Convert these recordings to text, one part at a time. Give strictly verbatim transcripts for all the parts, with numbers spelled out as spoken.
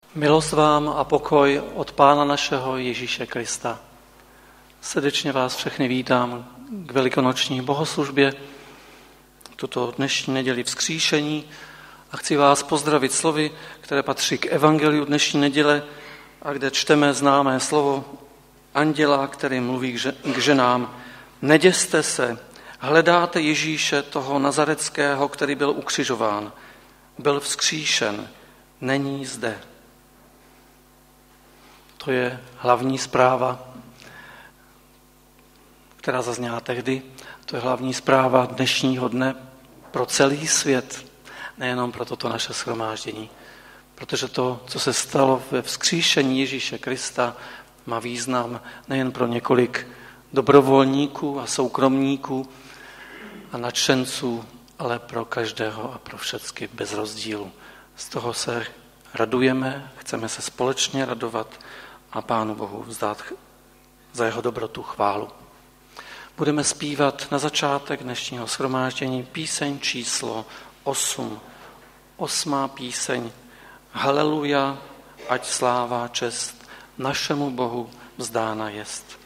Milost vám a pokoj od Pána našeho Ježíše Krista. Srdečně vás všechny vítám k velikonoční bohoslužbě, tuto dnešní neděli vzkříšení, a chci vás pozdravit slovy, které patří k evangeliu dnešní neděle a kde čteme známé slovo anděla, který mluví k ženám. Neděste se, hledáte Ježíše, toho nazareckého, který byl ukřižován. Byl vzkříšen, není zde. To je hlavní zpráva, která zazněla tehdy. To je hlavní zpráva dnešního dne pro celý svět, nejenom pro toto naše shromáždění. Protože to, co se stalo ve vzkříšení Ježíše Krista, má význam nejen pro několik dobrovolníků a soukromníků a nadšenců, ale pro každého a pro všechny bez rozdílu. Z toho se radujeme, chceme se společně radovat a Pánu Bohu vzdát za jeho dobrotu chválu. Budeme zpívat na začátek dnešního shromáždění píseň číslo osm. Osmá píseň. Haleluja, ať sláva čest našemu Bohu vzdána jest.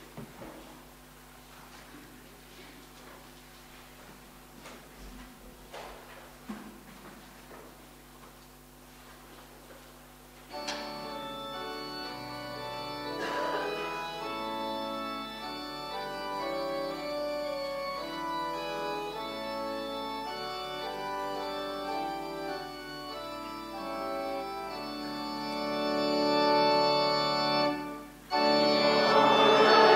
Hallelujah.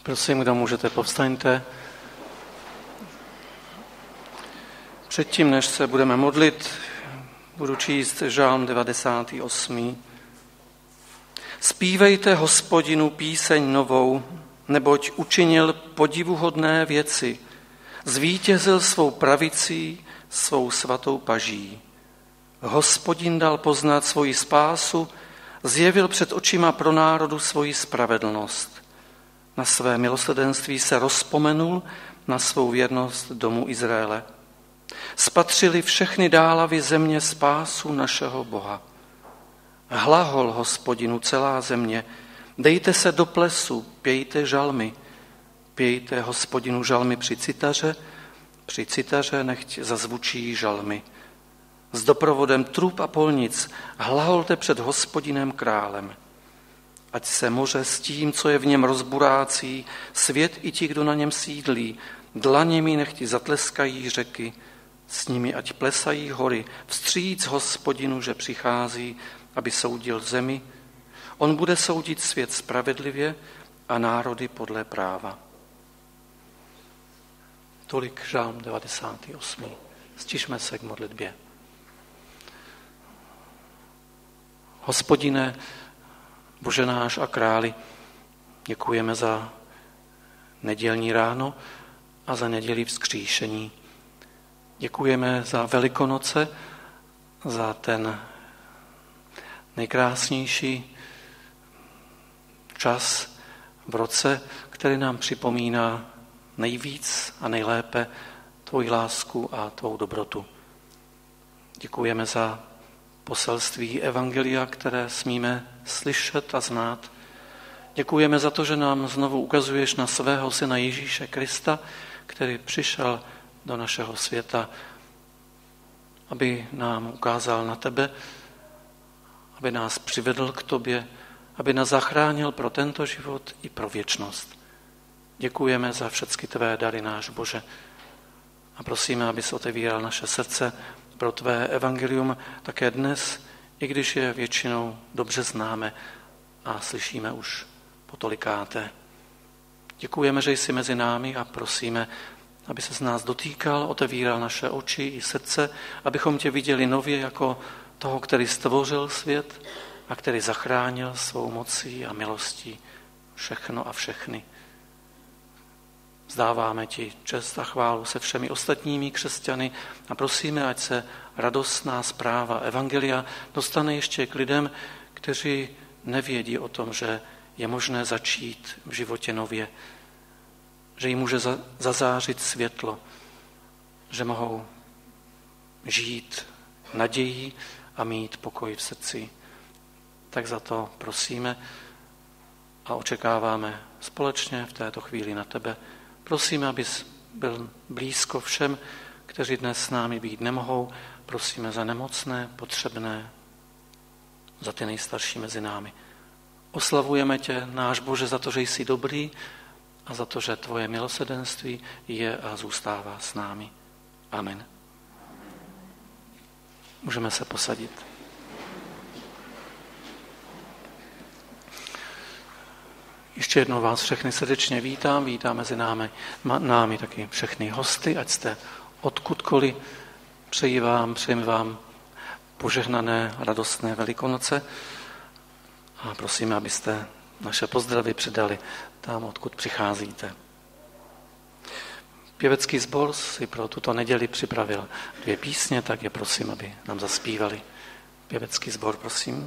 Prosím, kdo můžete, povstaňte. Předtím, než se budeme modlit, budu číst žálm devadesát osm. Zpívejte Hospodinu píseň novou, neboť učinil podivuhodné věci. Zvítězil svou pravicí, svou svatou paží. Hospodin dal poznat svoji spásu, zjevil před očima pro národu svoji spravedlnost. Na své milosrdenství se rozpomenul, na svou věrnost domu Izraele. Spatřili všechny dálavy země spásu našeho Boha. Hlahol Hospodinu celá země, dejte se do plesu, pějte žalmy, pějte Hospodinu žalmy při citaře, při citaře nechť zazvučí žalmy. S doprovodem trub a polnic hlaholte před Hospodinem králem. Ať se moře s tím, co je v něm rozburácí, svět i ti, kdo na něm sídlí, dlaněmi nechť zatleskají řeky, s nimi ať plesají hory, vstříc Hospodinu, že přichází, aby soudil zemi. On bude soudit svět spravedlivě a národy podle práva. Tolik žálm devadesát osm. Stišme se k modlitbě. Hospodine, Bože náš a králi, děkujeme za nedělní ráno a za neděli vzkříšení. Děkujeme za Velikonoce, za ten nejkrásnější čas v roce, který nám připomíná nejvíc a nejlépe tvoji lásku a tvou dobrotu. Děkujeme za poselství evangelia, které smíme slyšet a znát. Děkujeme za to, že nám znovu ukazuješ na svého syna Ježíše Krista, který přišel do našeho světa, aby nám ukázal na tebe, aby nás přivedl k tobě, aby nás zachránil pro tento život i pro věčnost. Děkujeme za všechny tvé dary, náš Bože. A prosíme, abys otevíral naše srdce pro tvé evangelium také dnes, i když je většinou dobře známe a slyšíme už potolikáté. Děkujeme, že jsi mezi námi a prosíme, aby se z nás dotýkal, otevíral naše oči i srdce, abychom tě viděli nově jako toho, který stvořil svět a který zachránil svou mocí a milostí všechno a všechny. Vzdáváme ti čest a chválu se všemi ostatními křesťany a prosíme, ať se radostná zpráva evangelia dostane ještě k lidem, kteří nevědí o tom, že je možné začít v životě nově, že jim může zazářit světlo, že mohou žít nadějí a mít pokoj v srdci. Tak za to prosíme a očekáváme společně v této chvíli na tebe. Prosíme, abys byl blízko všem, kteří dnes s námi být nemohou. Prosíme za nemocné, potřebné, za ty nejstarší mezi námi. Oslavujeme tě, náš Bože, za to, že jsi dobrý a za to, že tvoje milosrdenství je a zůstává s námi. Amen. Můžeme se posadit. Ještě jednou vás všechny srdečně vítám, vítám mezi námi, námi taky všechny hosty, ať jste odkudkoliv. Přeji vám, přeji vám požehnané, radostné Velikonoce a prosím, abyste naše pozdravy předali tam, odkud přicházíte. Pěvecký sbor si pro tuto neděli připravil dvě písně, tak je prosím, aby nám zaspívali. Pěvecký sbor, prosím.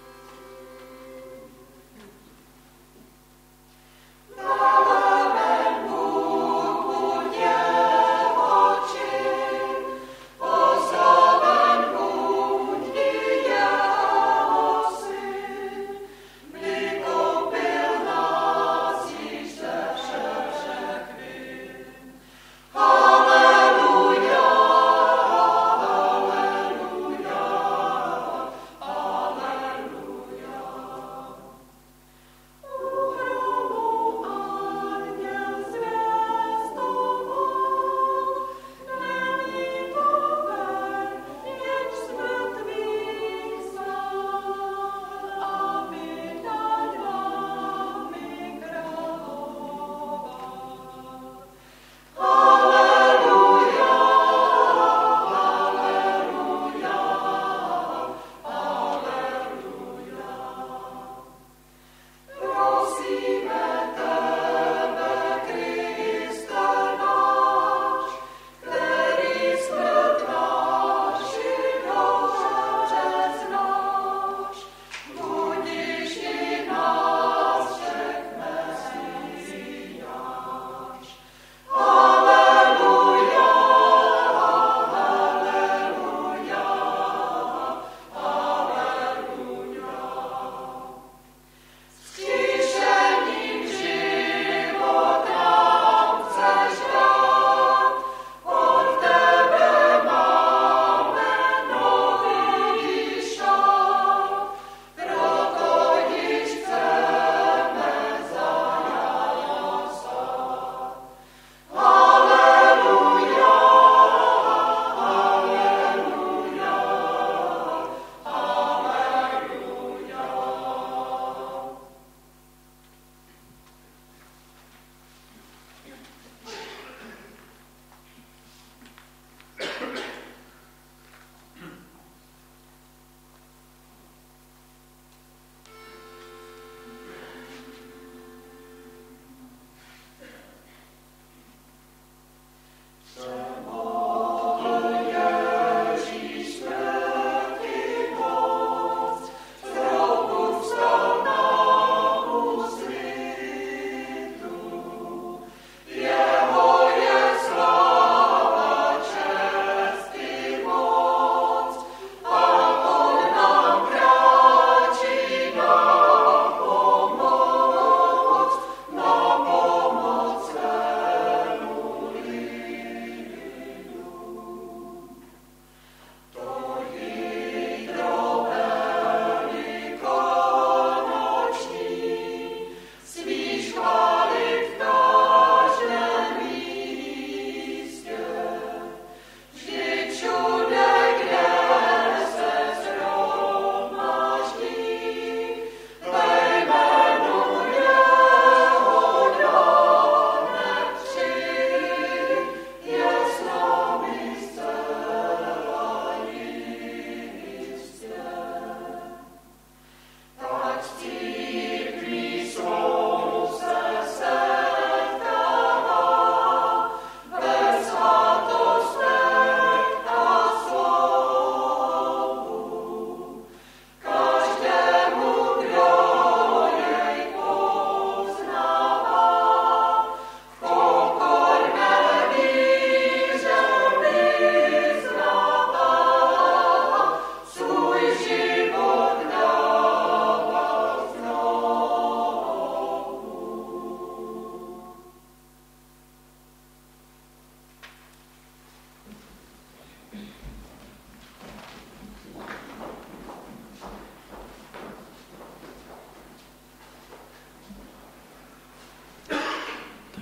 Amen.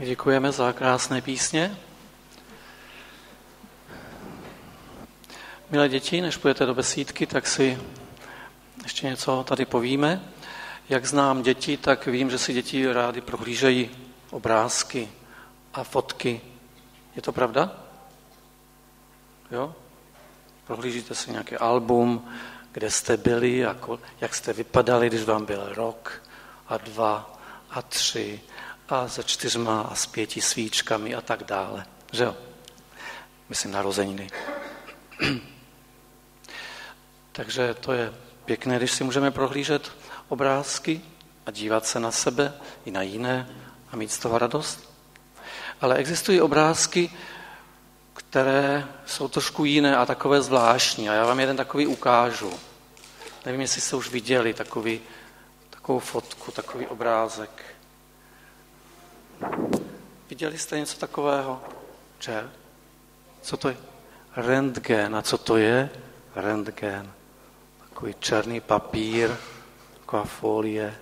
Děkujeme za krásné písně. Milé děti, než půjdete do besídky, tak si ještě něco tady povíme. Jak znám děti, tak vím, že si děti rádi prohlížejí obrázky a fotky. Je to pravda? Jo? Prohlížíte si nějaký album, kde jste byli, a jak jste vypadali, když vám byl rok a dva a tři a se čtyřma a s pěti svíčkami a tak dále. Že jo? Myslím narozeniny. Takže to je pěkné, když si můžeme prohlížet obrázky a dívat se na sebe i na jiné a mít z toho radost. Ale existují obrázky, které jsou trošku jiné a takové zvláštní. A já vám jeden takový ukážu. Nevím, jestli jste už viděli takový, takovou fotku, takový obrázek. Viděli jste něco takového? Že? Co to je? Rentgen. A co to je? Rentgen. Takový černý papír, taková folie.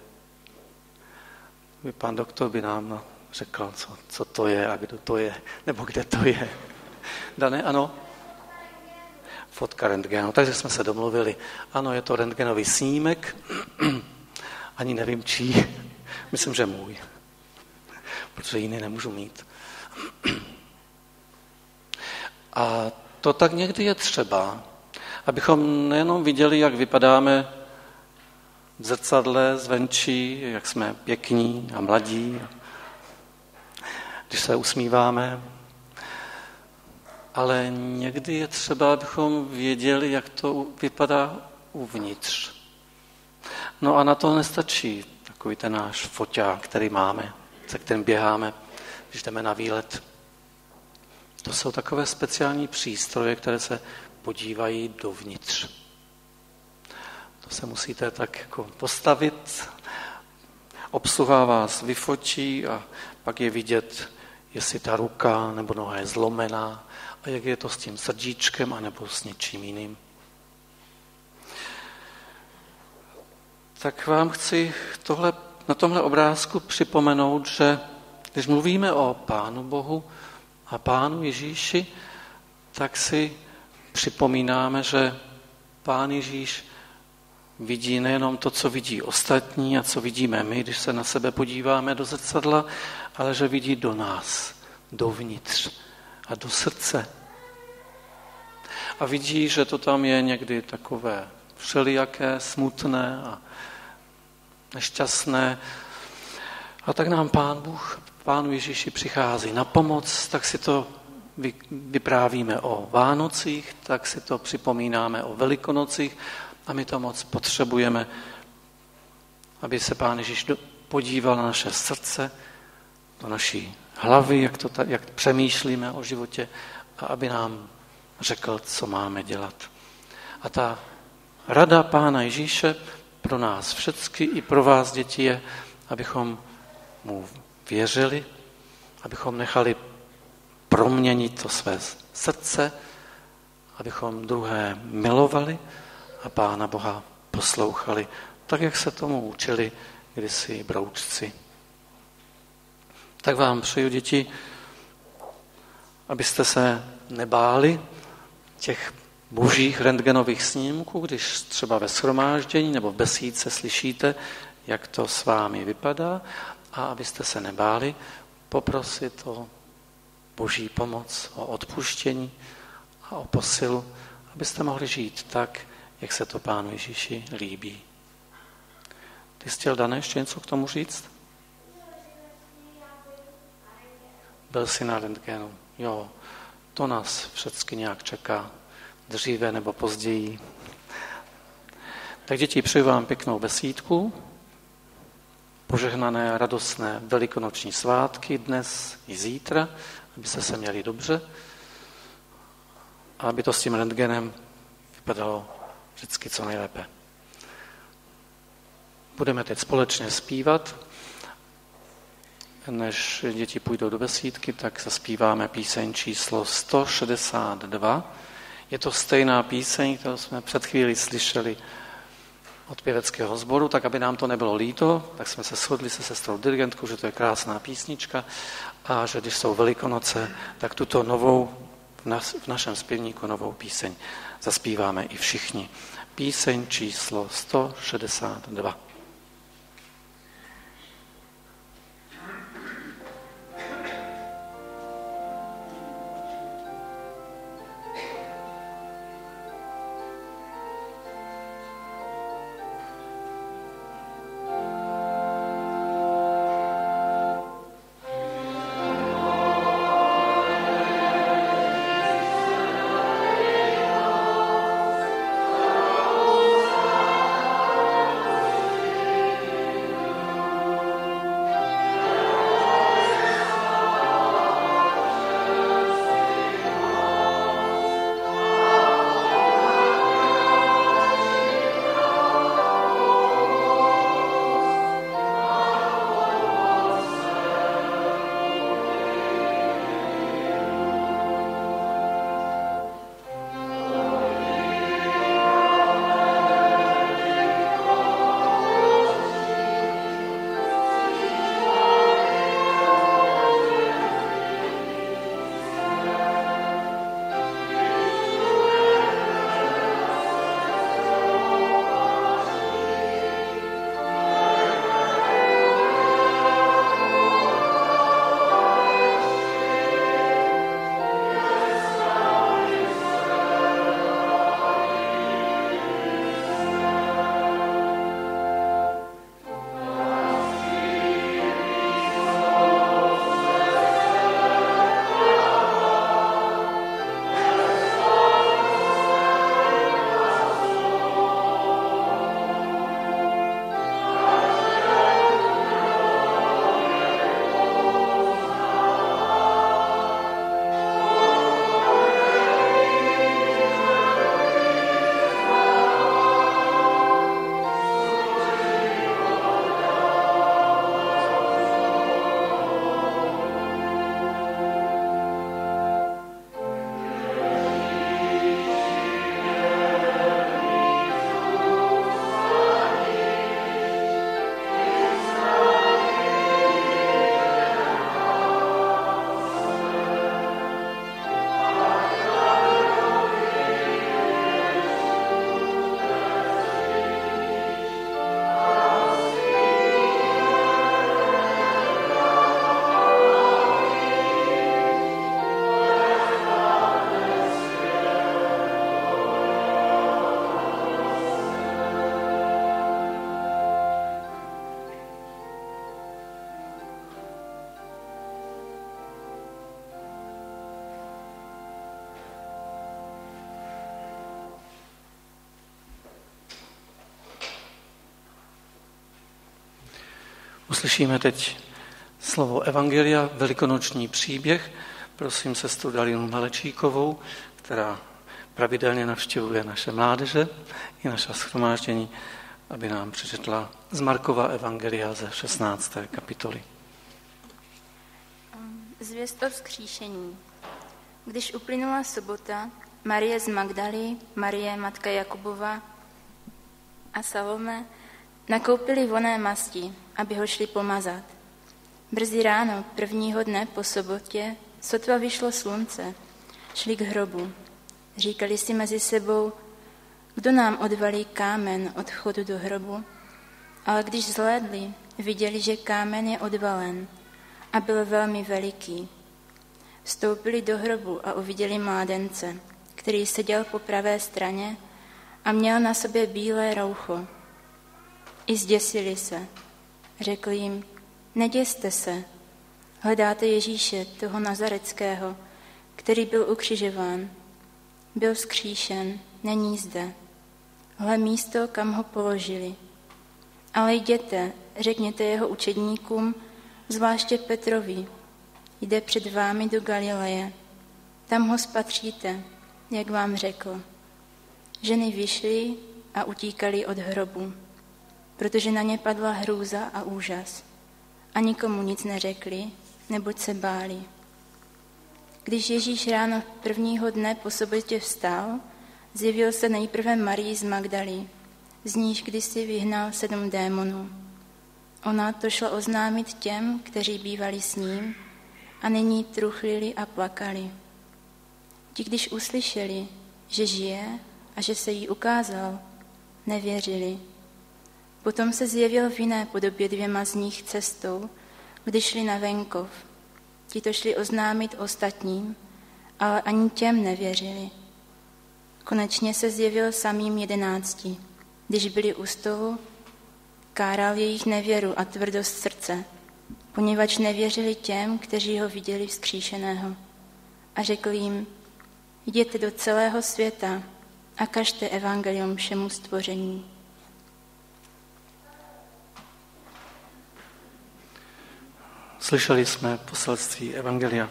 Pan doktor by nám řekl, co, co to je a kdo to je, nebo kde to je. Dané, ano? Fotka rentgenu, takže jsme se domluvili. Ano, je to rentgenový snímek, ani nevím čí, myslím, že můj, protože jiný nemůžu mít. A to tak někdy je třeba, abychom nejenom viděli, jak vypadáme v zrcadle zvenčí, jak jsme pěkní a mladí, když se usmíváme, ale někdy je třeba, abychom věděli, jak to vypadá uvnitř. No a na to nestačí takový ten náš foťák, který máme, se kterým běháme, když jdeme na výlet. To jsou takové speciální přístroje, které se podívají dovnitř. To se musíte tak jako postavit, obsluha vás vyfotí a pak je vidět, jestli ta ruka nebo noha je zlomená a jak je to s tím srdíčkem anebo s něčím jiným. Tak vám chci tohle, na tomhle obrázku připomenout, že když mluvíme o Pánu Bohu a Pánu Ježíši, tak si připomínáme, že Pán Ježíš vidí nejenom to, co vidí ostatní a co vidíme my, když se na sebe podíváme do zrcadla, ale že vidí do nás, dovnitř a do srdce. A vidí, že to tam je někdy takové všelijaké, smutné a nešťastné. A tak nám Pán Bůh, Pánu Ježíši přichází na pomoc, tak si to vyprávíme o Vánocích, tak si to připomínáme o Velikonocích a my to moc potřebujeme, aby se Pán Ježíš podíval na naše srdce, do naší hlavy, jak, to ta, jak přemýšlíme o životě a aby nám řekl, co máme dělat. A ta rada Pána Ježíše pro nás všecky i pro vás, děti, je, abychom mu věřili, abychom nechali proměnit to své srdce, abychom druhé milovali a Pána Boha poslouchali, tak, jak se tomu učili kdysi broučci. Tak vám přeju, děti, abyste se nebáli těch božích rentgenových snímků, když třeba ve shromáždění nebo v besídce slyšíte, jak to s vámi vypadá, a abyste se nebáli poprosit o boží pomoc, o odpuštění a o posilu, abyste mohli žít tak, jak se to Pánu Ježíši líbí. Ty jsi chtěl, Dané, ještě něco k tomu říct? Byl jsi na rentgenu. Jo, to nás všechny nějak čeká, dříve nebo později. Tak děti, přeju vám pěknou besídku, požehnané, radostné velikonoční svátky dnes i zítra, abyste se měli dobře a aby to s tím rentgenem vypadalo vždycky co nejlépe. Budeme teď společně zpívat. Než děti půjdou do besídky, tak zaspíváme píseň číslo sto šedesát dva. Je to stejná píseň, kterou jsme před chvílí slyšeli od pěveckého sboru, tak aby nám to nebylo líto, tak jsme se shodli se sestrou dirigentkou, že to je krásná písnička a že když jsou Velikonoce, tak tuto novou, v našem zpěvníku novou píseň zaspíváme i všichni. Píseň číslo sto šedesát dva. Uslyšíme teď slovo Evangelia, velikonoční příběh. Prosím sestru Dalinu Malečíkovou, která pravidelně navštěvuje naše mládeže i naše shromáždění, aby nám přečetla z Markova Evangelia ze šestnácté kapitoly. Zvěst o vzkříšení. Když uplynula sobota, Marie z Magdaly, Marie, matka Jakubova a Salome nakoupili vonné masti, aby ho šli pomazat. Brzy ráno prvního dne po sobotě, sotva vyšlo slunce, šli k hrobu. Říkali si mezi sebou, kdo nám odvalí kámen od vchodu do hrobu. Ale když zhlédli, viděli, že kámen je odvalen a byl velmi veliký. Vstoupili do hrobu a uviděli mládence, který seděl po pravé straně a měl na sobě bílé roucho. I zděsili se. Řekl jim, neděste se, hledáte Ježíše, toho Nazareckého, který byl ukřižován. Byl vzkříšen, není zde. Hle místo, kam ho položili. Ale jděte, řekněte jeho učedníkům, zvláště Petrovi, jde před vámi do Galileje. Tam ho spatříte, jak vám řekl. Ženy vyšly a utíkaly od hrobu, protože na ně padla hrůza a úžas. A nikomu nic neřekli, neboť se báli. Když Ježíš ráno prvního dne po sobotě vstal, zjevil se nejprve Marii z Magdaly, z níž kdysi vyhnal sedm démonů. Ona to šla oznámit těm, kteří bývali s ním, a nyní truchlili a plakali. Ti, když uslyšeli, že žije a že se jí ukázal, nevěřili. Potom se zjevil v jiné podobě dvěma z nich cestou, když šli na venkov. Ti to šli oznámit ostatním, ale ani těm nevěřili. Konečně se zjevil samým jedenácti. Když byli u stolu, káral jejich nevěru a tvrdost srdce, poněvadž nevěřili těm, kteří ho viděli vzkříšeného. A řekl jim, jděte do celého světa a kažte evangelium všemu stvoření. Slyšeli jsme poselství evangelia.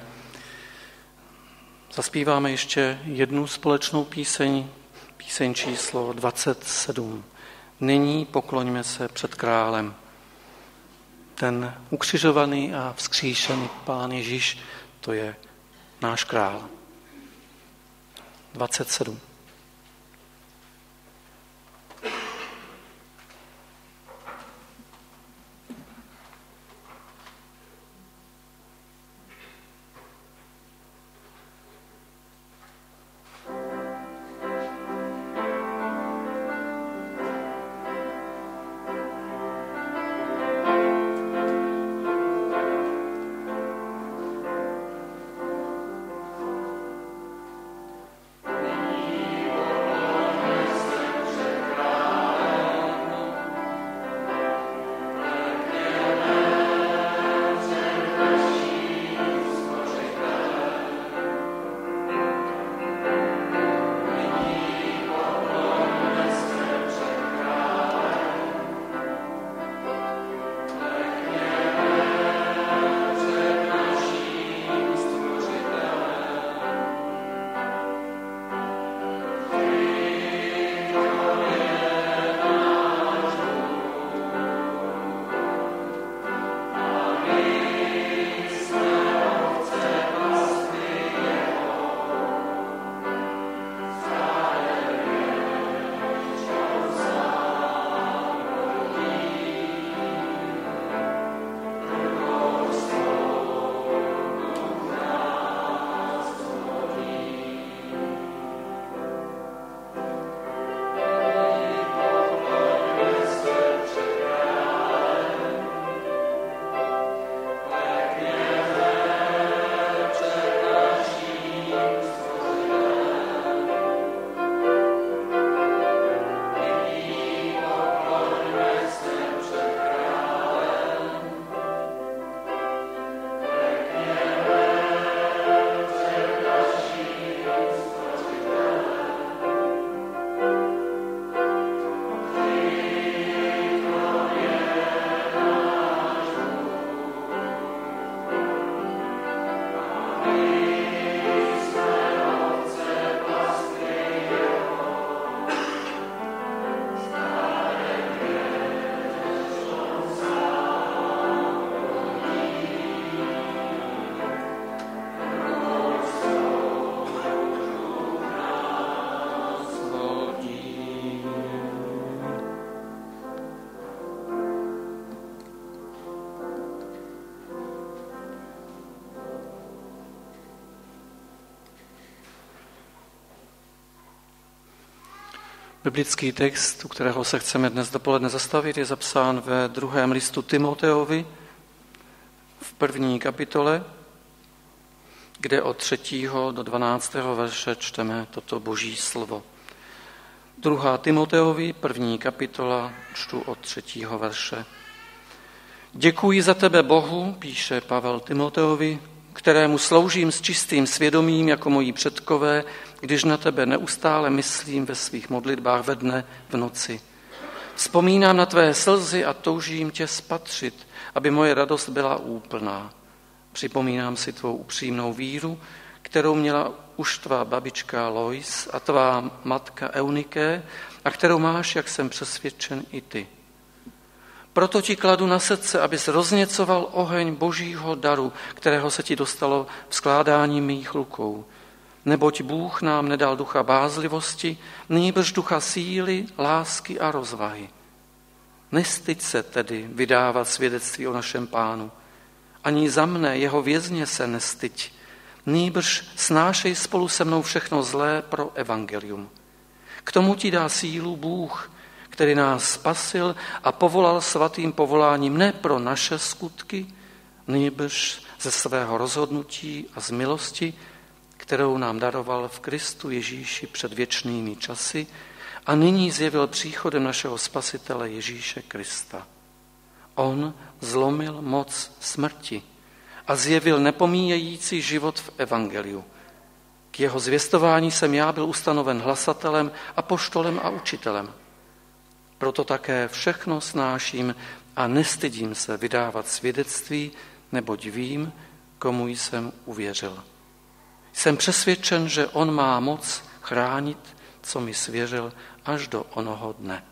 Zaspíváme ještě jednu společnou píseň, píseň číslo dvacet sedm. Nyní pokloňme se před králem. Ten ukřižovaný a vzkříšený Pán Ježíš, to je náš král. dvacet sedm. Biblický text, u kterého se chceme dnes dopoledne zastavit, je zapsán ve druhém listu Timoteovi v první kapitole, kde od třetího do dvanáctého verše čteme toto boží slovo. Druhá Timoteovi, první kapitola, čtu od třetího verše. Děkuji za tebe Bohu, píše Pavel Timoteovi, kterému sloužím s čistým svědomím jako moji předkové, když na tebe neustále myslím ve svých modlitbách ve dne, v noci. Vzpomínám na tvé slzy a toužím tě spatřit, aby moje radost byla úplná. Připomínám si tvou upřímnou víru, kterou měla už tvá babička Lois a tvá matka Euniké a kterou máš, jak jsem přesvědčen, i ty. Proto ti kladu na srdce, abys rozněcoval oheň božího daru, kterého se ti dostalo v skládání mých rukou. Neboť Bůh nám nedal ducha bázlivosti, nýbrž ducha síly, lásky a rozvahy. Nestyď se tedy vydávat svědectví o našem Pánu. Ani za mne, jeho vězně, se nestyď. Nýbrž snášej spolu se mnou všechno zlé pro evangelium. K tomu ti dá sílu Bůh, který nás spasil a povolal svatým povoláním ne pro naše skutky, nýbrž ze svého rozhodnutí a z milosti, kterou nám daroval v Kristu Ježíši před věčnými časy a nyní zjevil příchodem našeho Spasitele Ježíše Krista. On zlomil moc smrti a zjevil nepomíjející život v evangeliu. K jeho zvěstování jsem já byl ustanoven hlasatelem, apoštolem a učitelem. Proto také všechno snáším a nestydím se vydávat svědectví, neboť vím, komu jsem uvěřil. Jsem přesvědčen, že on má moc chránit, co mi svěřil, až do onoho dne.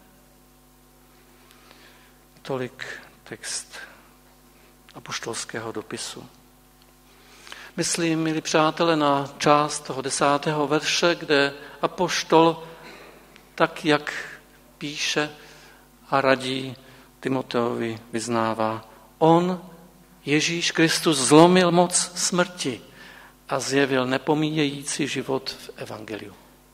Tolik text apoštolského dopisu. Myslím, milí přátelé, na část toho desátého verše, kde apoštol, tak jak píše a radí Timoteovi, vyznává: on, Ježíš Kristus, zlomil moc smrti a zjevil nepomíjející život v evangeliu.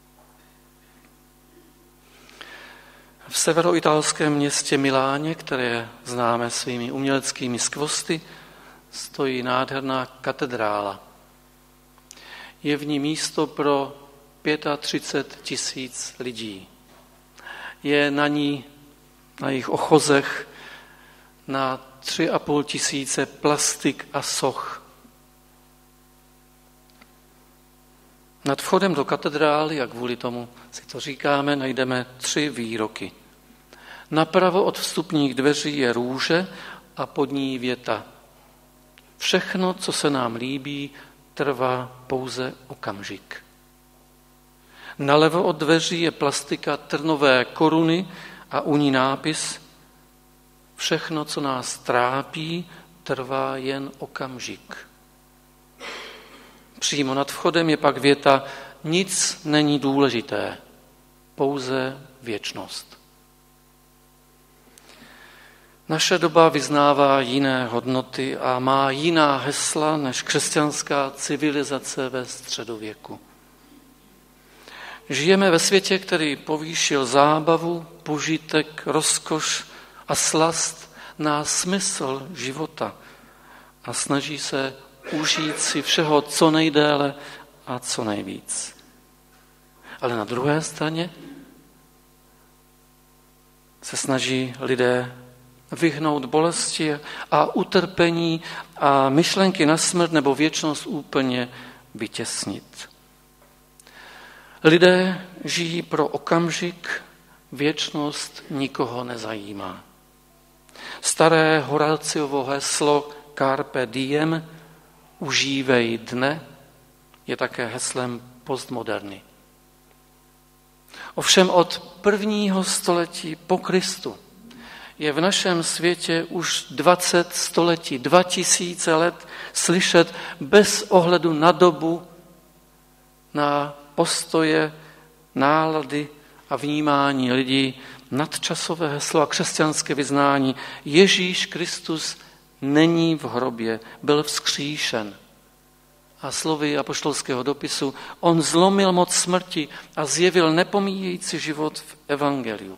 V severoitalském městě Miláně, které známe svými uměleckými skvosty, stojí nádherná katedrála. Je v ní místo pro třicet pět tisíc lidí. Je na ní, na jejich ochozech, na tři a půl tisíce plastik a soch. Nad vchodem do katedrály, a kvůli tomu si to říkáme, najdeme tři výroky. Napravo od vstupních dveří je růže a pod ní věta: všechno, co se nám líbí, trvá pouze okamžik. Nalevo od dveří je plastika trnové koruny a u ní nápis: všechno, co nás trápí, trvá jen okamžik. Přímo nad vchodem je pak věta: nic není důležité, pouze věčnost. Naše doba vyznává jiné hodnoty a má jiná hesla než křesťanská civilizace ve středověku. Žijeme ve světě, který povýšil zábavu, požitek, rozkoš a slast na smysl života a snaží se užít si všeho co nejdéle a co nejvíc. Ale na druhé straně se snaží lidé vyhnout bolesti a utrpení a myšlenky na smrt nebo věčnost úplně vytěsnit. Lidé žijí pro okamžik, věčnost nikoho nezajímá. Staré Horáciovo heslo Carpe diem, užívej dne, je také heslem postmoderny. Ovšem od prvního století po Kristu je v našem světě už dvacet století, dva tisíce let slyšet bez ohledu na dobu, na postoje, nálady a vnímání lidí nadčasové heslo a křesťanské vyznání: Ježíš Kristus není v hrobě, byl vzkříšen. A slovy apoštolského dopisu: on zlomil moc smrti a zjevil nepomíjející život v evangeliu.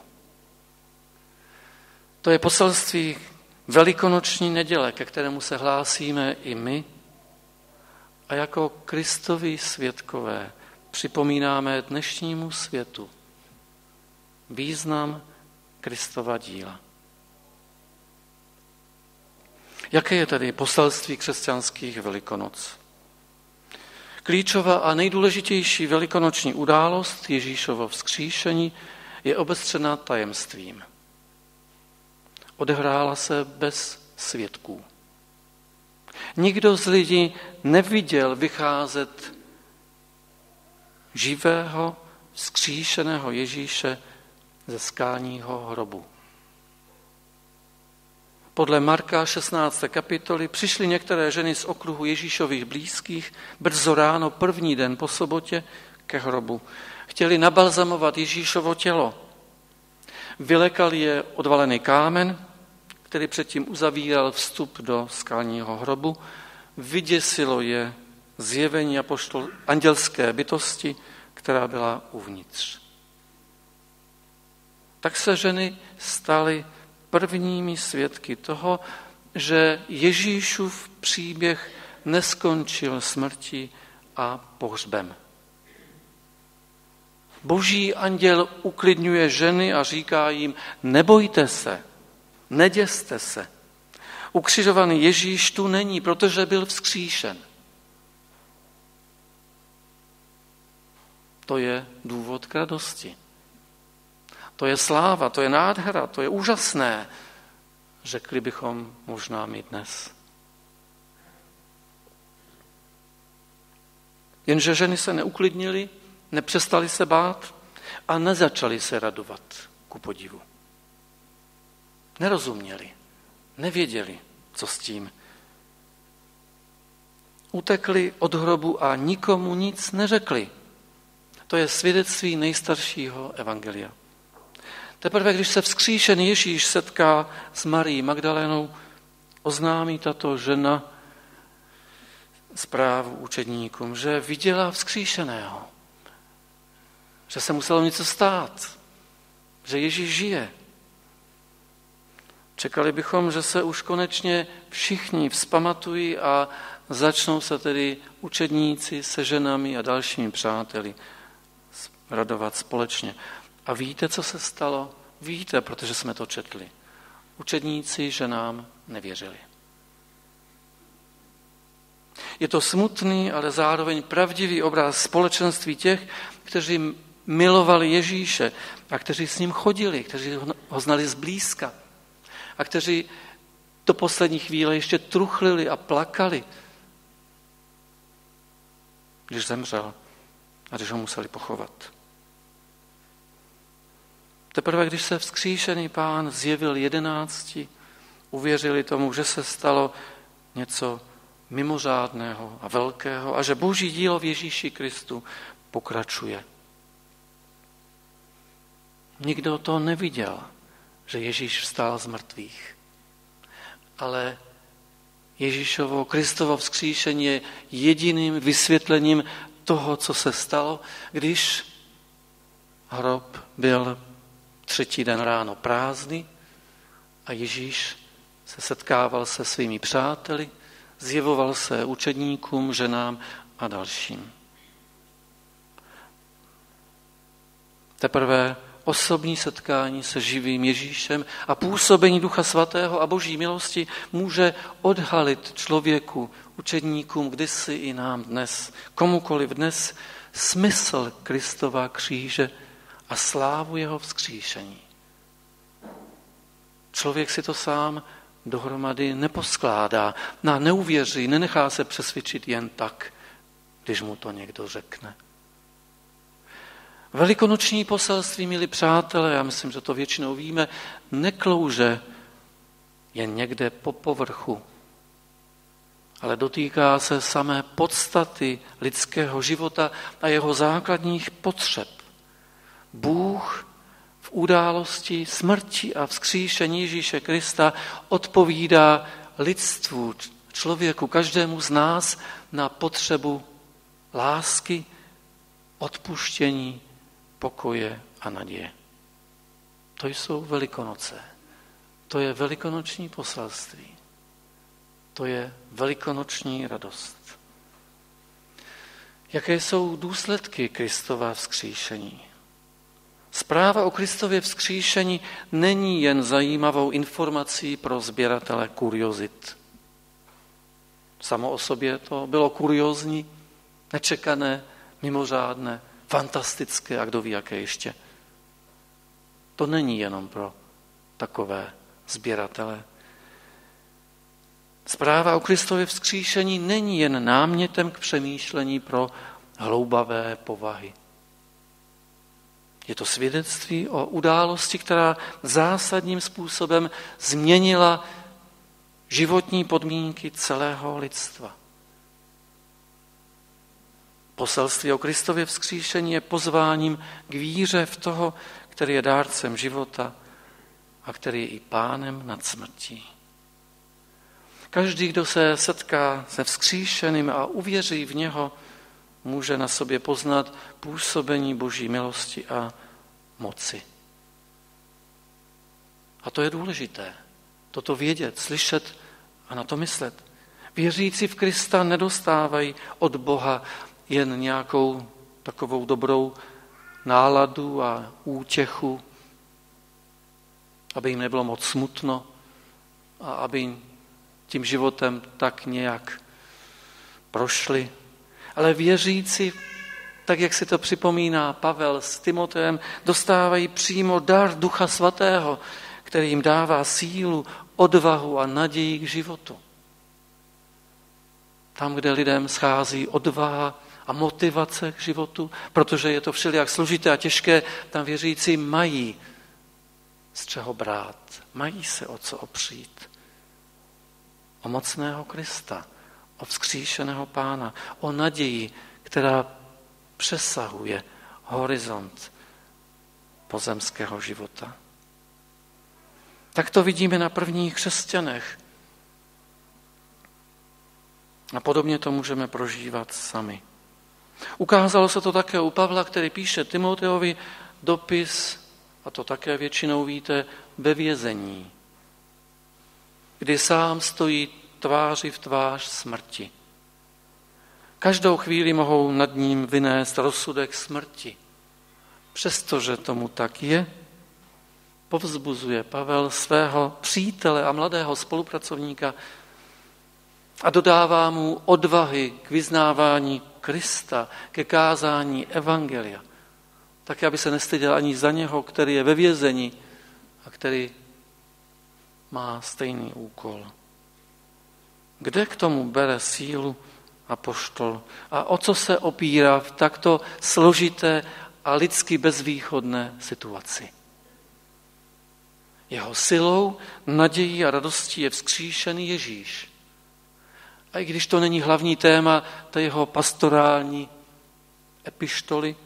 To je poselství velikonoční neděle, ke kterému se hlásíme i my, a jako Kristovi svědkové připomínáme dnešnímu světu význam Kristova díla. Jaké je tedy poselství křesťanských Velikonoc? Klíčová a nejdůležitější velikonoční událost, Ježíšovo vzkříšení, je obestřena tajemstvím. Odehrála se bez svědků. Nikdo z lidí neviděl vycházet živého, vzkříšeného Ježíše ze skalního hrobu. Podle Marka šestnácté kapitoly přišly některé ženy z okruhu Ježíšových blízkých brzo ráno první den po sobotě ke hrobu. Chtěli nabalzamovat Ježíšovo tělo. Vylekali je odvalený kámen, který předtím uzavíral vstup do skalního hrobu. Vyděsilo je zjevení apoštol andělské bytosti, která byla uvnitř. Tak se ženy staly prvními svědky toho, že Ježíšův příběh neskončil smrtí a pohřbem. Boží anděl uklidňuje ženy a říká jim, nebojte se, neděste se. Ukřižovaný Ježíš tu není, protože byl vzkříšen. To je důvod k radosti. To je sláva, to je nádhera, to je úžasné, řekli bychom možná my dnes. Jenže ženy se neuklidnily, nepřestali se bát a nezačali se radovat ku podivu. Nerozuměli, nevěděli, co s tím. Utekli od hrobu a nikomu nic neřekli. To je svědectví nejstaršího evangelia. Teprve, když se vzkříšený Ježíš setká s Marií Magdalénou, oznámí tato žena zprávu učedníkům, že viděla vzkříšeného, že se muselo něco stát, že Ježíš žije. Čekali bychom, že se už konečně všichni vzpamatují a začnou se tedy učedníci se ženami a dalšími přáteli radovat společně. A víte, co se stalo? Víte, protože jsme to četli. Učedníci ženám nevěřili. Je to smutný, ale zároveň pravdivý obraz společenství těch, kteří milovali Ježíše a kteří s ním chodili, kteří ho znali zblízka a kteří do poslední chvíle ještě truchlili a plakali, když zemřel a když ho museli pochovat. Teprve, když se vzkříšený Pán zjevil jedenácti, uvěřili tomu, že se stalo něco mimořádného a velkého a že Boží dílo v Ježíši Kristu pokračuje. Nikdo to neviděl, že Ježíš vstal z mrtvých. Ale Ježíšovo, Kristovo vzkříšení je jediným vysvětlením toho, co se stalo, když hrob byl třetí den ráno prázdný a Ježíš se setkával se svými přáteli, zjevoval se učedníkům, ženám a dalším. Teprve osobní setkání se živým Ježíšem a působení Ducha Svatého a Boží milosti může odhalit člověku, učedníkům, kdysi i nám dnes, komukoliv dnes, smysl Kristova kříže a slávu jeho vzkříšení. Člověk si to sám dohromady neposkládá, na neuvěří, nenechá se přesvědčit jen tak, když mu to někdo řekne. Velikonoční poselství, milí přátelé, já myslím, že to většinou víme, neklouže jen někde po povrchu, ale dotýká se samé podstaty lidského života a jeho základních potřeb. Bůh v události smrti a vzkříšení Ježíše Krista odpovídá lidstvu, člověku, každému z nás na potřebu lásky, odpuštění, pokoje a naděje. To jsou Velikonoce. To je velikonoční poselství. To je velikonoční radost. Jaké jsou důsledky Kristova vzkříšení? Zpráva o Kristově vzkříšení není jen zajímavou informací pro sběratele kuriozit. Samo o sobě to bylo kuriózní, nečekané, mimořádné, fantastické a kdo ví, jaké ještě. To není jenom pro takové sběratele. Zpráva o Kristově vzkříšení není jen námětem k přemýšlení pro hloubavé povahy. Je to svědectví o události, která zásadním způsobem změnila životní podmínky celého lidstva. Poselství o Kristově vzkříšení je pozváním k víře v toho, který je dárcem života a který je i pánem nad smrtí. Každý, kdo se setká se vzkříšeným a uvěří v něho, může na sobě poznat působení Boží milosti a moci. A to je důležité, toto vědět, slyšet a na to myslet. Věřící v Krista nedostávají od Boha jen nějakou takovou dobrou náladu a útěchu, aby jim nebylo moc smutno a aby tím životem tak nějak prošli. Ale věřící, tak jak si to připomíná Pavel s Timoteem, dostávají přímo dar Ducha Svatého, který jim dává sílu, odvahu a naději k životu. Tam, kde lidem schází odvaha a motivace k životu, protože je to všelijak složité a těžké, tam věřící mají z čeho brát, mají se o co opřít. O mocného Krista, o vzkříšeného Pána, o naději, která přesahuje horizont pozemského života. Tak to vidíme na prvních křesťanech. A podobně to můžeme prožívat sami. Ukázalo se to také u Pavla, který píše Timoteovi dopis, a to také většinou víte, ve vězení, kdy sám stojí tváři v tvář smrti. Každou chvíli mohou nad ním vynést rozsudek smrti. Přestože tomu tak je, povzbuzuje Pavel svého přítele a mladého spolupracovníka a dodává mu odvahy k vyznávání Krista, ke kázání evangelia. Tak, aby se nestyděl ani za něho, který je ve vězení a který má stejný úkol. Kde k tomu bere sílu apoštol? A o co se opírá v takto složité a lidsky bezvýchodné situaci? Jeho silou, nadějí a radostí je vzkříšený Ježíš. A i když to není hlavní téma té jeho pastorální epištoly,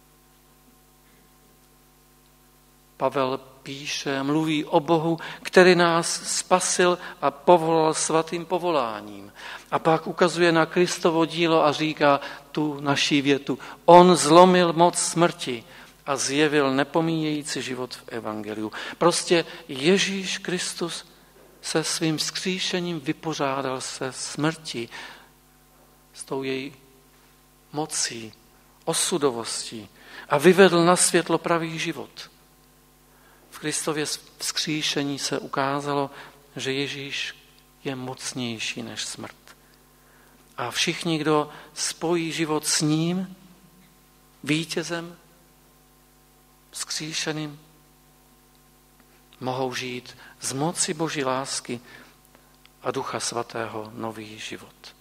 Pavel píše, mluví o Bohu, který nás spasil a povolal svatým povoláním. A pak ukazuje na Kristovo dílo a říká tu naší větu. On zlomil moc smrti a zjevil nepomíjející život v evangeliu. Prostě Ježíš Kristus se svým vzkříšením vypořádal se smrti, s tou její mocí, osudovostí a vyvedl na světlo pravý život. V Kristově vzkříšení se ukázalo, že Ježíš je mocnější než smrt. A všichni, kdo spojí život s ním, vítězem, vzkříšeným, mohou žít z moci Boží lásky a Ducha Svatého nový život.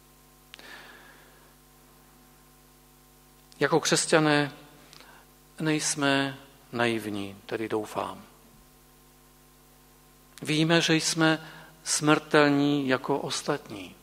Jako křesťané nejsme naivní, tedy doufám. Víme, že jsme smrtelní jako ostatní.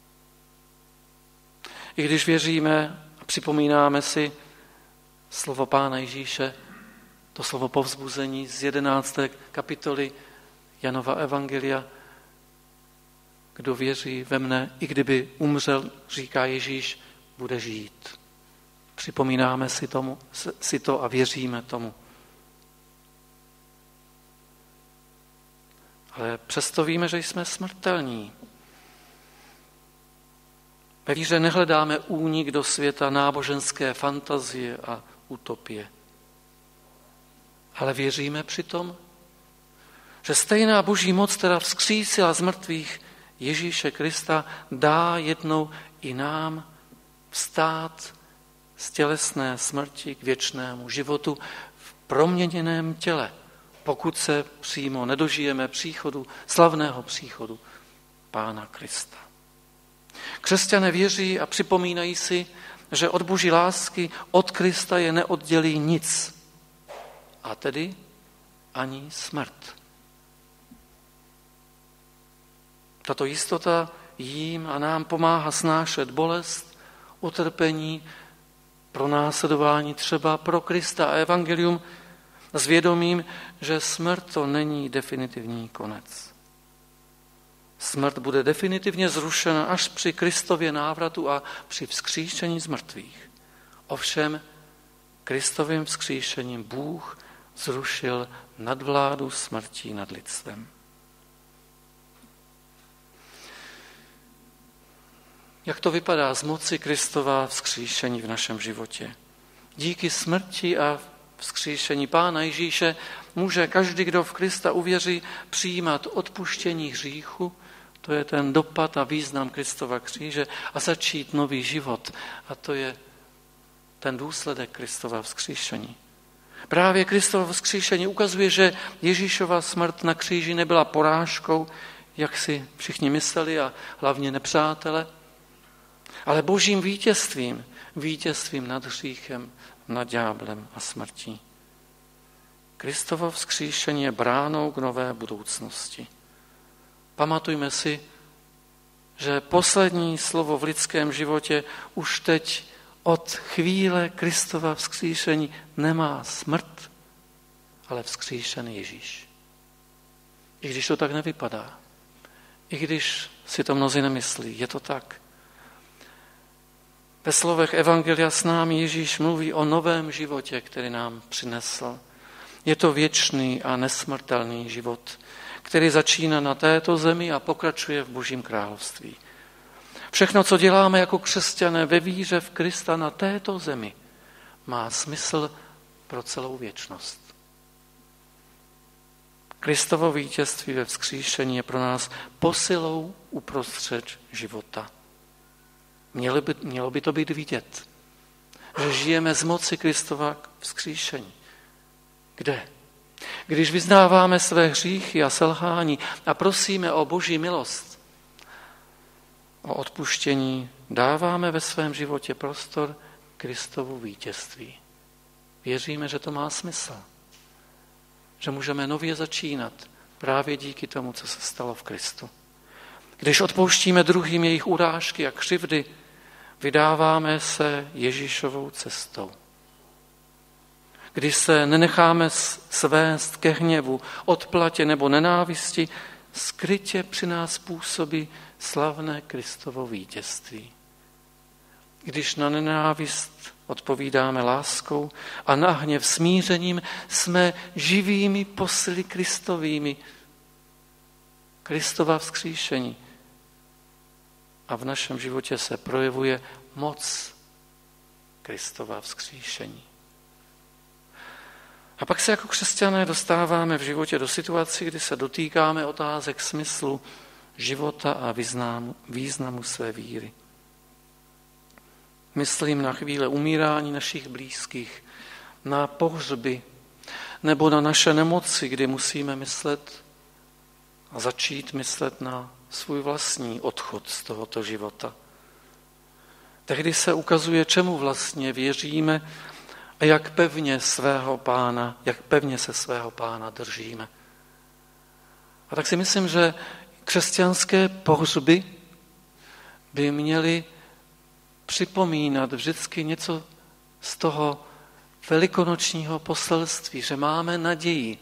I když věříme a připomínáme si slovo Pána Ježíše, to slovo povzbuzení z jedenácté kapitoly Janova evangelia, kdo věří ve mne, i kdyby umřel, říká Ježíš, bude žít. Připomínáme si, tomu, si to a věříme tomu. Ale přesto víme, že jsme smrtelní. Ve víře nehledáme únik do světa náboženské fantazie a utopie. Ale věříme přitom, že stejná Boží moc, která vzkřísila z mrtvých Ježíše Krista, dá jednou i nám vstát z tělesné smrti k věčnému životu v proměněném těle, pokud se přímo nedožijeme příchodu, slavného příchodu Pána Krista. Křesťané věří a připomínají si, že od Boží lásky, od Krista je neoddělí nic, a tedy ani smrt. Tato jistota jim a nám pomáhá snášet bolest, utrpení, pronásledování třeba pro Krista a evangelium s vědomím, že smrt to není definitivní konec. Smrt bude definitivně zrušena až při Kristově návratu a při vzkříšení z mrtvých. Ovšem Kristovým vzkříšením Bůh zrušil nadvládu smrti nad lidstvem. Jak to vypadá z moci Kristova vzkříšení v našem životě? Díky smrti a vzkříšení Pána Ježíše může každý, kdo v Krista uvěří, přijímat odpuštění hříchu, to je ten dopad a význam Kristova kříže, a začít nový život. A to je ten důsledek Kristova vzkříšení. Právě Kristovo vzkříšení ukazuje, že Ježíšova smrt na kříži nebyla porážkou, jak si všichni mysleli a hlavně nepřátele, ale božím vítězstvím, vítězstvím nad hříchem, nad ďáblem a smrtí. Kristovo vzkříšení je bránou k nové budoucnosti. Pamatujme si, že poslední slovo v lidském životě už teď od chvíle Kristova vzkříšení nemá smrt, ale vzkříšený Ježíš. I když to tak nevypadá, i když si to mnozí nemyslí, je to tak. Ve slovech Evangelia s námi Ježíš mluví o novém životě, který nám přinesl. Je to věčný a nesmrtelný život, který začíná na této zemi a pokračuje v Božím království. Všechno, co děláme jako křesťané ve víře v Krista na této zemi, má smysl pro celou věčnost. Kristovo vítězství ve vzkříšení je pro nás posilou uprostřed života. Mělo by, mělo by to být vidět, že žijeme z moci Kristova vzkříšení. Kde? Když vyznáváme své hříchy a selhání a prosíme o Boží milost, o odpuštění, dáváme ve svém životě prostor Kristovu vítězství. Věříme, že to má smysl. Že můžeme nově začínat právě díky tomu, co se stalo v Kristu. Když odpouštíme druhým jejich urážky a křivdy, vydáváme se Ježíšovou cestou. Když se nenecháme svést ke hněvu, odplatě nebo nenávisti, skrytě při nás působí slavné Kristovo vítězství. Když na nenávist odpovídáme láskou a na hněv smířením, jsme živými posily Kristovými. Kristova vzkříšení. A v našem životě se projevuje moc Kristova vzkříšení. A pak se jako křesťané dostáváme v životě do situací, kdy se dotýkáme otázek smyslu života a významu, významu své víry. Myslím na chvíle umírání našich blízkých, na pohřby nebo na naše nemoci, kdy musíme myslet a začít myslet na svůj vlastní odchod z tohoto života. Tehdy se ukazuje, čemu vlastně věříme a jak pevně svého pána, jak pevně se svého pána držíme. A tak si myslím, že křesťanské pohřby by měly připomínat vždycky něco z toho velikonočního poselství, že máme naději,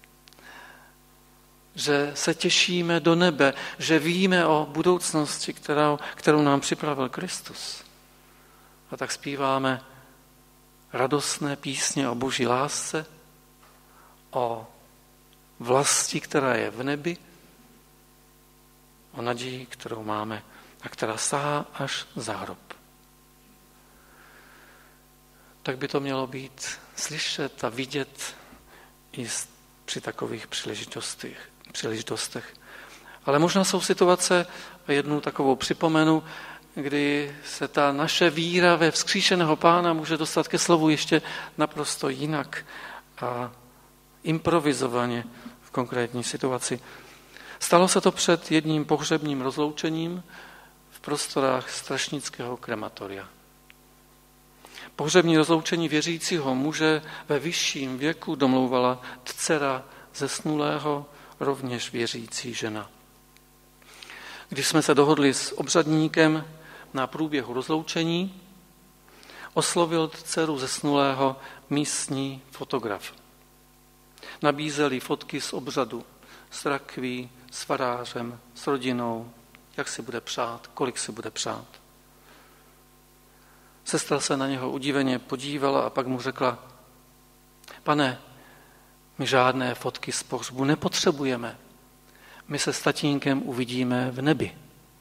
že se těšíme do nebe, že víme o budoucnosti, kterou, kterou nám připravil Kristus. A tak zpíváme radostné písně o Boží lásce, o vlasti, která je v nebi, o naději, kterou máme a která sahá až za hrob. Tak by to mělo být slyšet a vidět i při takových příležitostech. příležitostech. Ale možná jsou situace, a jednu takovou připomenu, kdy se ta naše víra ve vzkříšeného Pána může dostat ke slovu ještě naprosto jinak a improvizovaně v konkrétní situaci. Stalo se to před jedním pohřebním rozloučením v prostorách strašnického krematoria. Pohřební rozloučení věřícího muže ve vyšším věku domlouvala dcera zesnulého, rovněž věřící žena. když jsme se dohodli s obřadníkem na průběhu rozloučení, oslovil dceru zesnulého místní fotograf. Nabízeli fotky z obřadu, s rakví, s farářem, s rodinou, jak si bude přát, kolik si bude přát. Sestra se na něho udiveně podívala a pak mu řekla: Pane, my žádné fotky z pohřbu nepotřebujeme. My se s tatínkem uvidíme v nebi.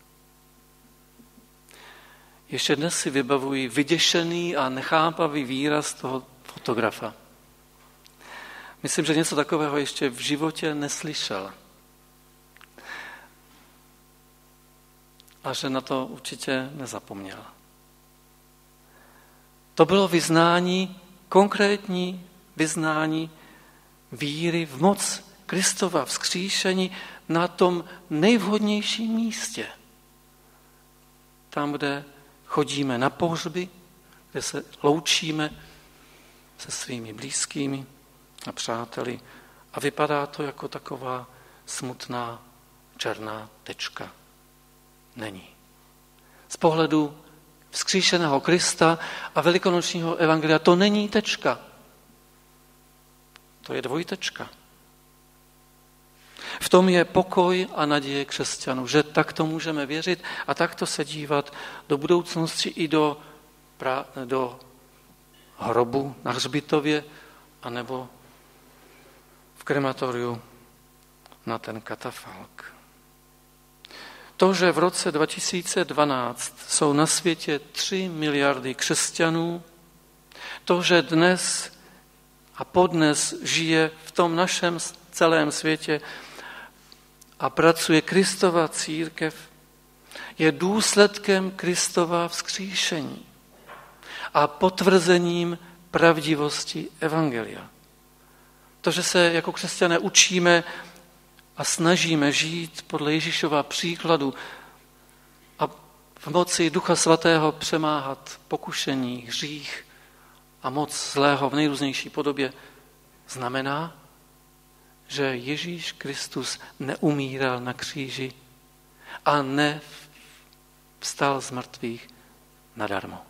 Ještě dnes si vybavuji vyděšený a nechápavý výraz toho fotografa. Myslím, že něco takového ještě v životě neslyšel. A že na to určitě nezapomněl. To bylo vyznání, konkrétní vyznání víry v moc Kristova vzkříšení na tom nejvhodnějším místě. Tam, kde chodíme na pohřby, kde se loučíme se svými blízkými a přáteli a vypadá to jako taková smutná černá tečka. Není. Z pohledu vzkříšeného Krista a velikonočního evangelia to není tečka. To je dvojtečka. V tom je pokoj a naděje křesťanů, že takto můžeme věřit a takto se dívat do budoucnosti i do, pra, do hrobu na hřbitově anebo v krematoriu na ten katafalk. To, že v roce dva tisíce dvanáct jsou na světě tři miliardy křesťanů, to, že dnes a podnes žije v tom našem celém světě a pracuje Kristova církev, je důsledkem Kristova vzkříšení a potvrzením pravdivosti evangelia. To, že se jako křesťané učíme a snažíme žít podle Ježíšova příkladu a v moci Ducha Svatého přemáhat pokušení, hřích a moc zlého v nejrůznější podobě, znamená, že Ježíš Kristus neumíral na kříži a nevstal z mrtvých nadarmo.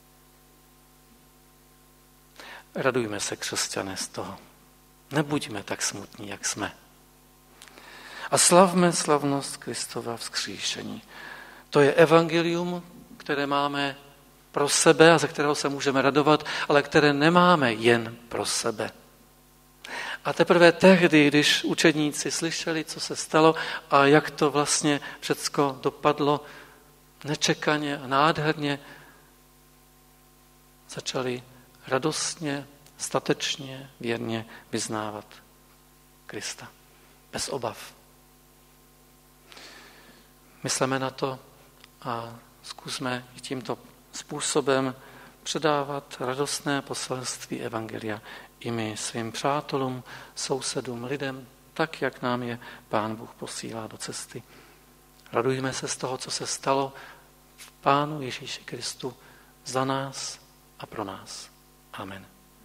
Radujme se, křesťané, z toho. Nebuďme tak smutní, jak jsme. A slavme slavnost Kristova vzkříšení. To je evangelium, které máme pro sebe a ze kterého se můžeme radovat, ale které nemáme jen pro sebe. A teprve tehdy, když učedníci slyšeli, co se stalo a jak to vlastně všecko dopadlo nečekaně a nádherně, začali radostně, statečně, věrně vyznávat Krista. Bez obav. Myslíme na to a zkusme i tímto způsobem předávat radostné poselství evangelia i my svým přátelům, sousedům, lidem, tak, jak nám je Pán Bůh posílá do cesty. Radujme se z toho, co se stalo v Pánu Ježíši Kristu za nás a pro nás. Amen.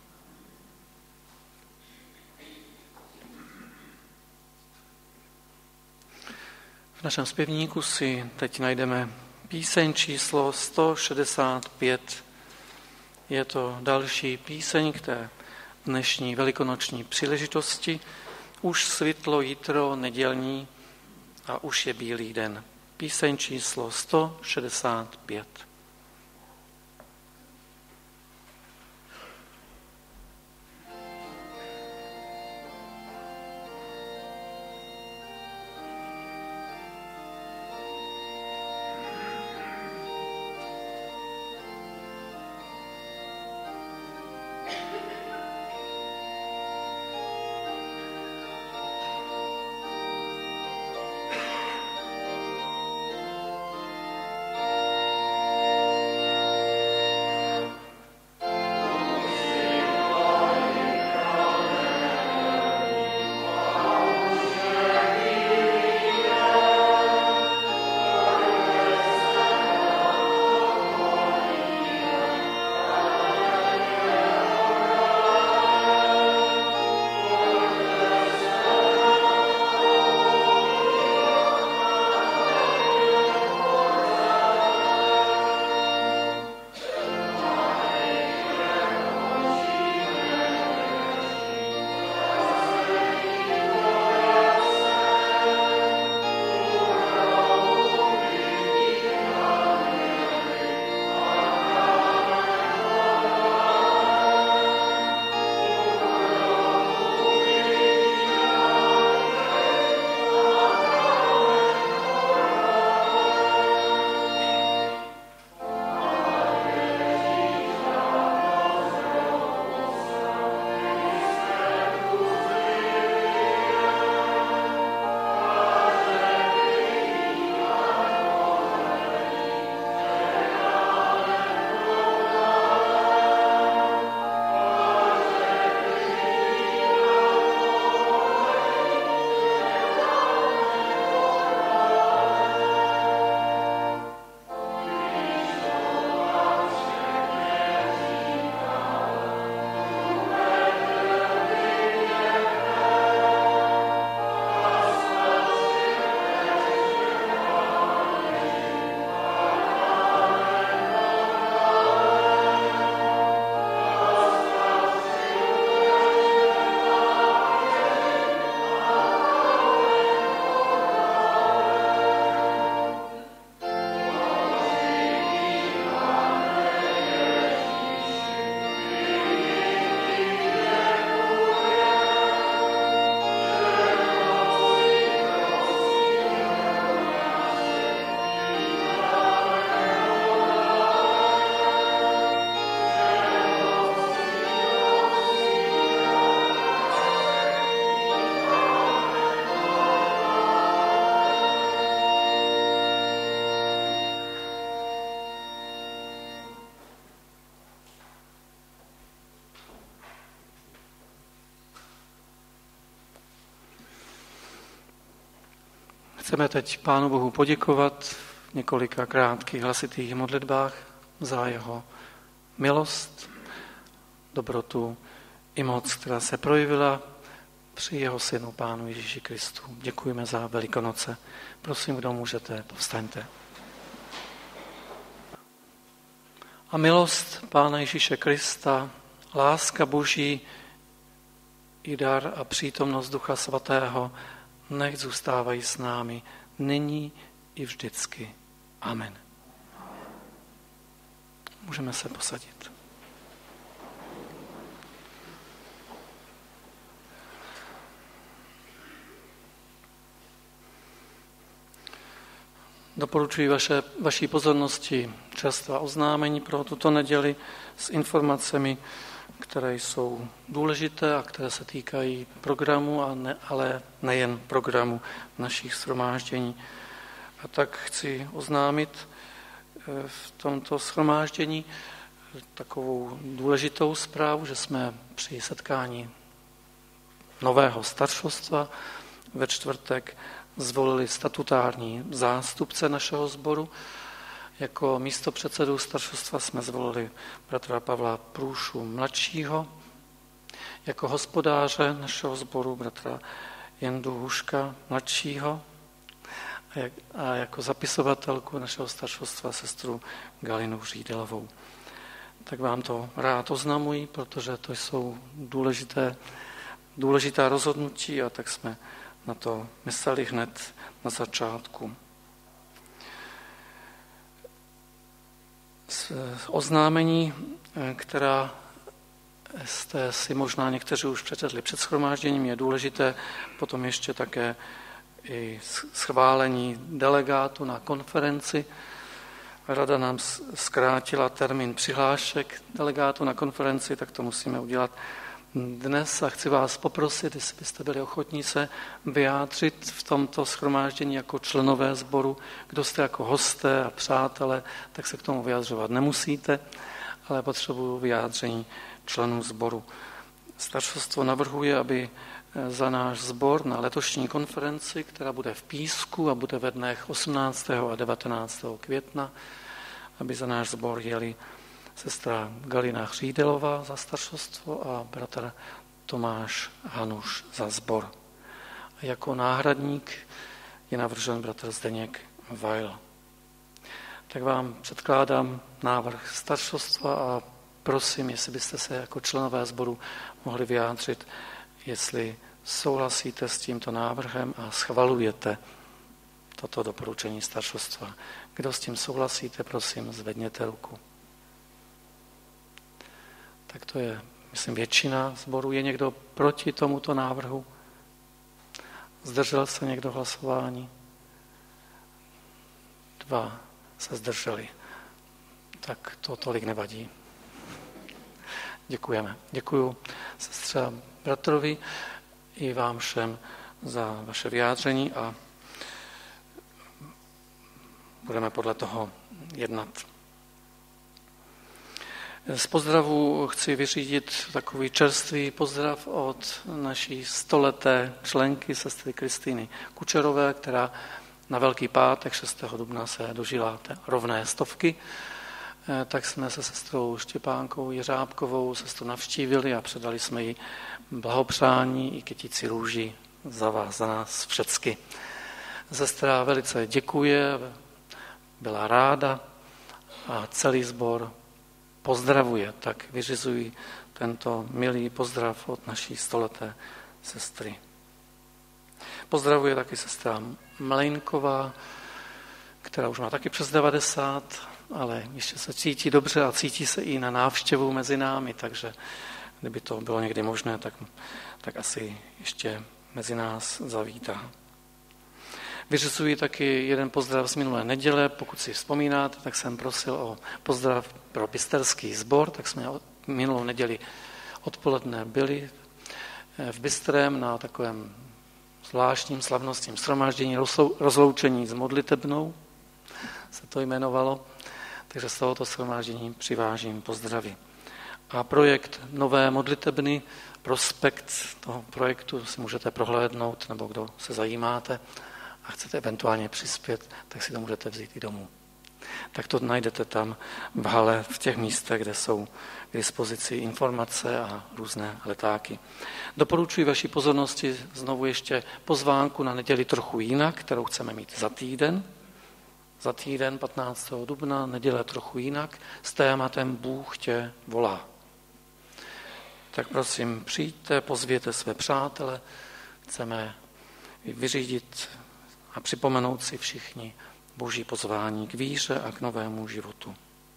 V našem zpěvníku si teď najdeme píseň číslo sto šedesát pět. Je to další píseň k té dnešní velikonoční příležitosti. Už svitlo jitro nedělní a už je bílý den. Píseň číslo sto šedesát pět. Chceme teď Pánu Bohu poděkovat v několika krátkých hlasitých modlitbách za jeho milost, dobrotu i moc, která se projevila při jeho synu Pánu Ježíši Kristu. Děkujeme za Velikonoce. Prosím, kdo můžete, povstaňte. A milost Pána Ježíše Krista, láska Boží i dar a přítomnost Ducha Svatého nech zůstávají s námi nyní i vždycky. Amen. Můžeme se posadit. Doporučuji vaše, vaší pozornosti čerstvá oznámení pro tuto neděli s informacemi, které jsou důležité a které se týkají programu, a ne, ale nejen programu našich shromáždění. A tak chci oznámit v tomto shromáždění takovou důležitou zprávu, že jsme při setkání nového staršostva ve čtvrtek zvolili statutární zástupce našeho sboru. Jako místopředsedu staršostva jsme zvolili bratra Pavla Průšu mladšího, jako hospodáře našeho sboru bratra Jendu Huška mladšího a jako zapisovatelku našeho staršostva sestru Galinu Řídelovou. Tak vám to rád oznamuji, protože to jsou důležité, důležitá rozhodnutí a tak jsme na to mysleli hned na začátku. Oznámení, která jste si možná někteří už přečetli před shromážděním, je důležité potom ještě také i schválení delegátu na konferenci. Rada nám zkrátila termín přihlášek delegátu na konferenci, tak to musíme udělat dnes a chci vás poprosit, jestli byste byli ochotní se vyjádřit v tomto shromáždění jako členové sboru. Kdo jste jako hosté a přátelé, tak se k tomu vyjadřovat nemusíte, ale potřebuji vyjádření členů sboru. Staršostvo navrhuje, aby za náš sbor na letošní konferenci, která bude v Písku a bude ve dnech osmnáctého a devatenáctého května, aby za náš sbor jeli sestra Galina Řídelová za staršostvo a bratr Tomáš Hanuš za sbor. A jako náhradník je navržen bratr Zdeněk Weil. Tak vám předkládám návrh staršostva a prosím, jestli byste se jako členové sboru mohli vyjádřit, jestli souhlasíte s tímto návrhem a schvalujete toto doporučení staršostva. Kdo s tím souhlasíte, prosím, zvedněte ruku. Tak to je, myslím, většina sboru. Je někdo proti tomuto návrhu? Zdržel se někdo hlasování? Dva se zdrželi. Tak to tolik nevadí. Děkujeme. Děkuju sestře a bratrovi i vám všem za vaše vyjádření a budeme podle toho jednat. Z pozdravu chci vyřídit takový čerstvý pozdrav od naší stoleté členky sestry Kristýny Kučerové, která na Velký pátek šestého dubna se dožila té rovné stovky. Tak jsme se sestrou Štěpánkou Jeřábkovou sestru navštívili a předali jsme jí blahopřání i kytici růží za vás, za nás všecky. Sestra velice děkuje, byla ráda a celý sbor pozdravuje, tak vyřizuji tento milý pozdrav od naší stoleté sestry. Pozdravuje taky sestra Mlejnková, která už má taky přes devadesát, ale ještě se cítí dobře a cítí se i na návštěvu mezi námi, takže kdyby to bylo někdy možné, tak, tak asi ještě mezi nás zavítá. Vyřizuji taky jeden pozdrav z minulé neděle. Pokud si vzpomínáte, tak jsem prosil o pozdrav pro Bysterský sbor, tak jsme minulou neděli odpoledne byli v Bystrém na takovém zvláštním slavnostním shromáždění rozloučení s modlitebnou, se to jmenovalo, takže z tohoto shromáždění přivážím pozdravy. A projekt Nové modlitebny, prospekt toho projektu si můžete prohlédnout, nebo kdo se zajímáte, a chcete eventuálně přispět, tak si to můžete vzít i domů. Tak to najdete tam v hale, v těch místech, kde jsou k dispozici informace a různé letáky. Doporučuji vaší pozornosti znovu ještě pozvánku na neděli trochu jinak, kterou chceme mít za týden. Za týden patnáctého dubna, neděle trochu jinak, s tématem Bůh tě volá. Tak prosím, přijďte, pozvěte své přátele, chceme vyřídit a připomenout si všichni Boží pozvání k víře a k novému životu.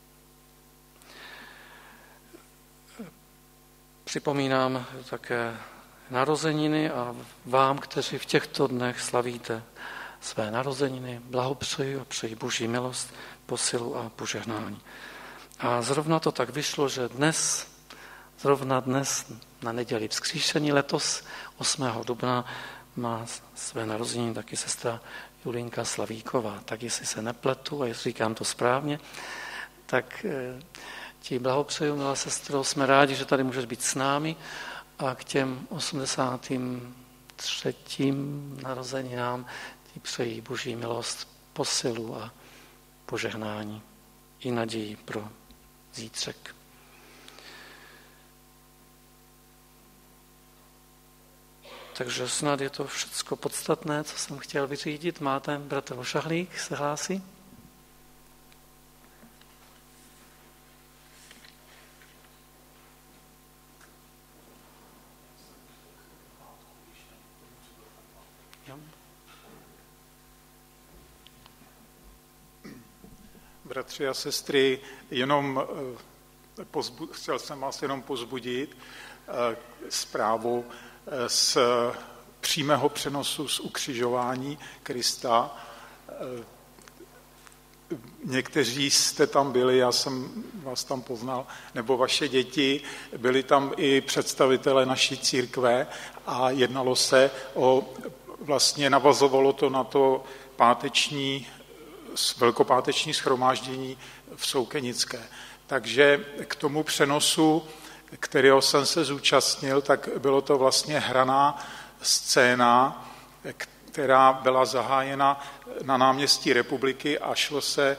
Připomínám také narozeniny a vám, kteří v těchto dnech slavíte své narozeniny, blahopřeji a přeji Boží milost, posilu a požehnání. A zrovna to tak vyšlo, že dnes, zrovna dnes na neděli vzkříšení letos osmého dubna má své narozeniny taky sestra Julinka Slavíková. Tak jestli se nepletu a jestli říkám to správně, tak ti blahopřeju, milá sestro, jsme rádi, že tady můžeš být s námi a k těm osmdesátým třetím narozeninám ti přeji Boží milost, posilu a požehnání i naději pro zítřek. Takže snad je to všecko podstatné, co jsem chtěl vyřídit. Máte, bratr Ošahlík se hlásí? Bratři a sestry, jenom pozbu- chtěl jsem vás jenom pozbudit eh, zprávu eh, z přímého přenosu z ukřižování Krista. Eh, někteří jste tam byli, já jsem vás tam poznal, nebo vaše děti, byli tam i představitelé naší církve a jednalo se o, vlastně navazovalo to na to páteční velkopáteční shromáždění v Soukenické. Takže k tomu přenosu, kterého jsem se zúčastnil, tak bylo to vlastně hraná scéna, která byla zahájena na náměstí Republiky a šlo se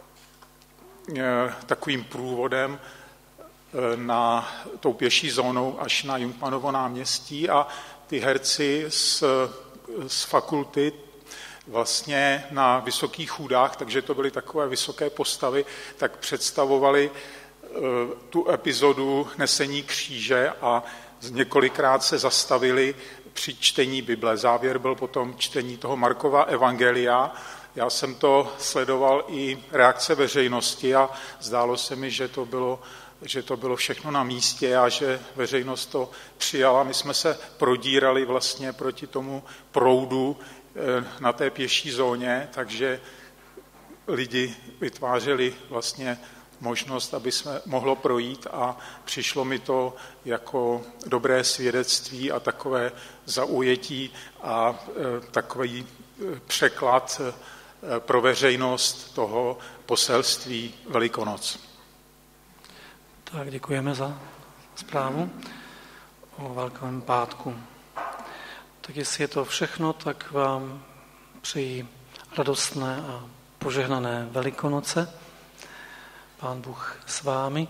takovým průvodem na tou pěší zónou až na Jungmannovo náměstí a ty herci z, z fakulty vlastně na Vysokých Chůdách, takže to byly takové vysoké postavy, tak představovali tu epizodu nesení kříže a několikrát se zastavili při čtení Bible. Závěr byl potom čtení toho Markova evangelia. Já jsem to sledoval i reakce veřejnosti a zdálo se mi, že to bylo, že to bylo všechno na místě a že veřejnost to přijala. My jsme se prodírali vlastně proti tomu proudu na té pěší zóně, takže lidi vytvářeli vlastně možnost, aby jsme mohlo projít a přišlo mi to jako dobré svědectví a takové zaujetí a takový překlad pro veřejnost toho poselství Velikonoc. Tak děkujeme za zprávu o Velkém pátku. Tak jestli je to všechno, tak vám přeji radostné a požehnané Velikonoce. Pán Bůh s vámi.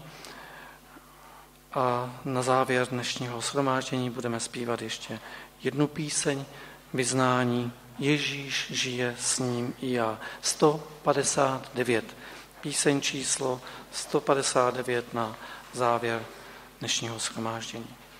A na závěr dnešního shromáždění budeme zpívat ještě jednu píseň, vyznání Ježíš žije, s ním i já. sto padesát devět. Píseň číslo sto padesát devět na závěr dnešního shromáždění.